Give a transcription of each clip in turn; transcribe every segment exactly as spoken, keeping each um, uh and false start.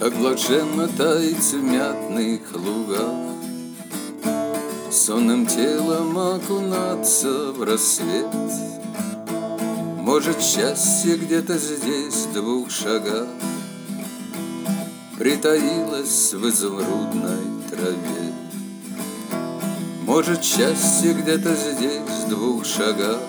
как блаженно таять в мятных лугах, сонным телом окунаться в рассвет. Может, счастье где-то здесь, в двух шагах, притаилось в изумрудной траве. Может, счастье где-то здесь, в двух шагах,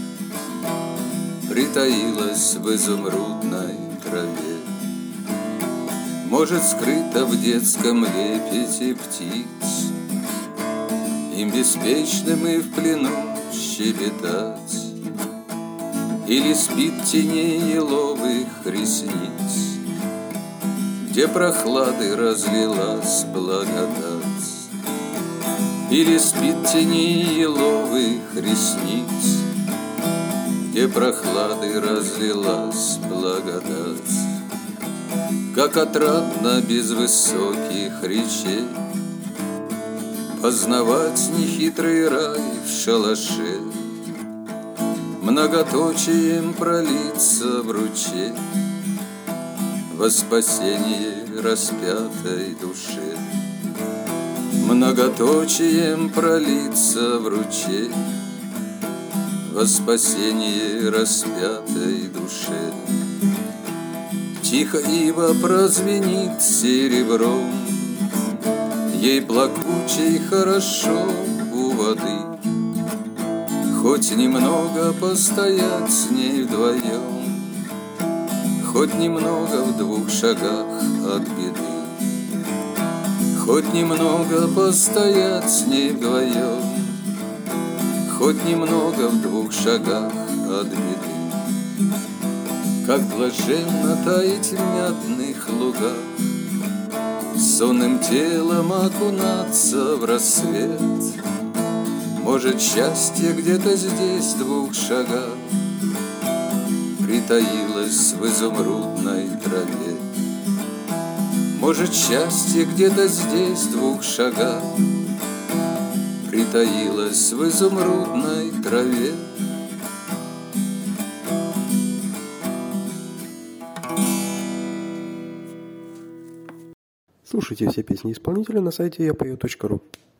притаилось в изумрудной траве. Может, скрыто в детском лепете птиц, им беспечным и в плену щебетать. Или спит в тени еловых ресниц, где прохлады разлилась благодать. Или спит в тени еловых ресниц, где прохлады разлилась благодать. Как отрадно без высоких речей познавать нехитрый рай в шалаше, многоточием пролиться в ручей во спасение распятой душе. Многоточием пролиться в ручей во спасение распятой душе. Тихо ива прозвенит серебром, ей плакучей хорошо у воды. Хоть немного постоять с ней вдвоем, хоть немного в двух шагах от беды. Хоть немного постоять с ней вдвоем, хоть немного в двух шагах от беды. Как блаженно таять в мятных лугах, сонным телом окунаться в рассвет. Может, счастье где-то здесь, в двух шагах, притаилось в изумрудной траве. Может, счастье где-то здесь, в двух шагах, притаилось в изумрудной траве. Слушайте все песни исполнителя на сайте я пою точка ру.